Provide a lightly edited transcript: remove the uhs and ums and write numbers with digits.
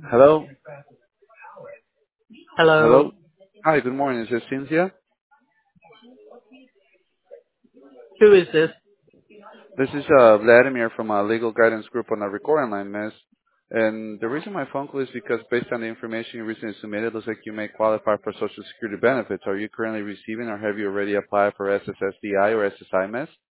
Hello? Hello, Hello? Hi, good morning. Is this Cynthia? who is this? This is Vladimir from Legal Guidance Group on the recording line, miss. And the reason my phone call is because based on the information you recently submitted, it looks like you may qualify for Social Security benefits. Are you currently receiving or have you already applied for SSSDI or SSI, miss?